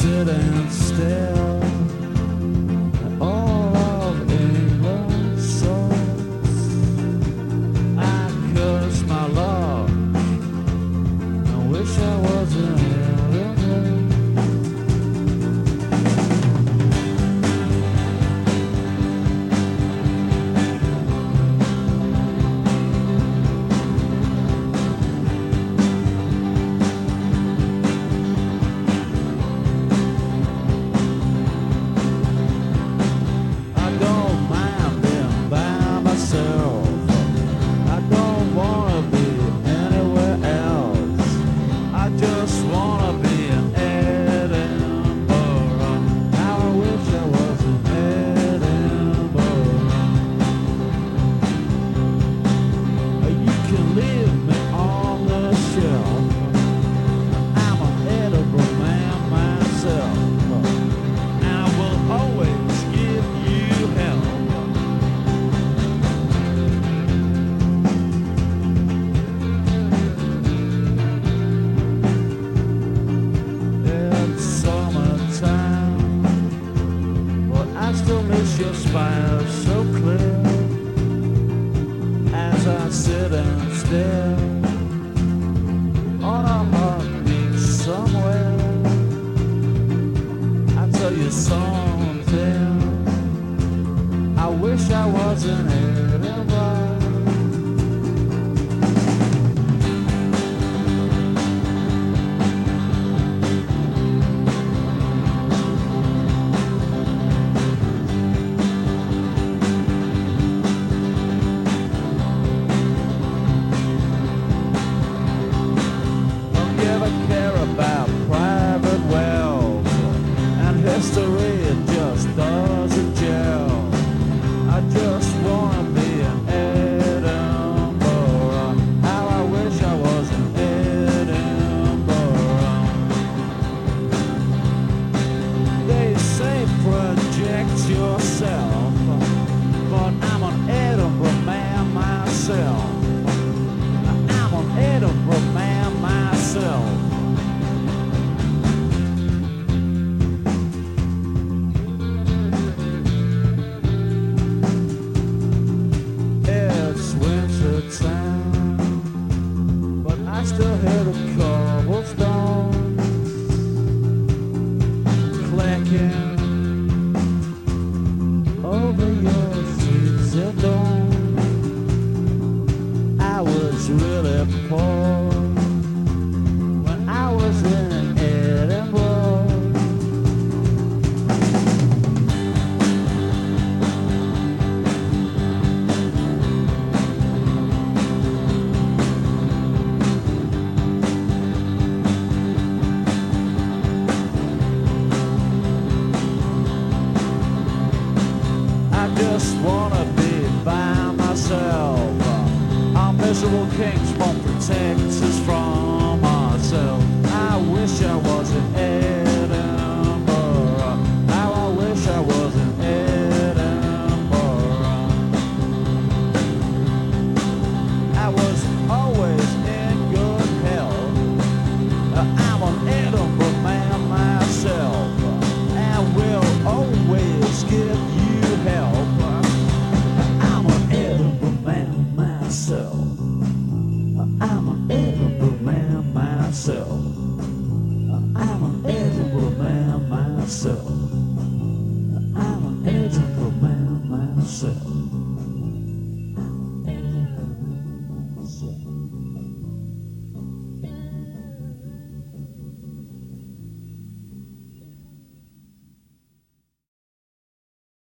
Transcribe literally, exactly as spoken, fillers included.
sitting still. All of England souls, I curse my luck. I wish I wasn't here. Your spire so clear as I sit and stare on a heartbeat somewhere. I tell you something, I wish I wasn't Edinburgh. History, it just doesn't gel. I just wanna be in Edinburgh. How I wish I was in Edinburgh. They say project yourself, but I'm an Edinburgh man myself. I'm an Edinburgh man myself. I still hear the cobblestones clanking over your streets of dawn. I was really poor when I was in Edinburgh. Just wanna be by myself. Our miserable kings won't protect us from ourselves. I wish I was in Edinburgh. How I wish I was in Edinburgh. I was always in good health. I'm an Edinburgh man myself, and will always give you help. I'm an Edinburgh man myself. I'm an Edinburgh man myself. I'm an Edinburgh man myself.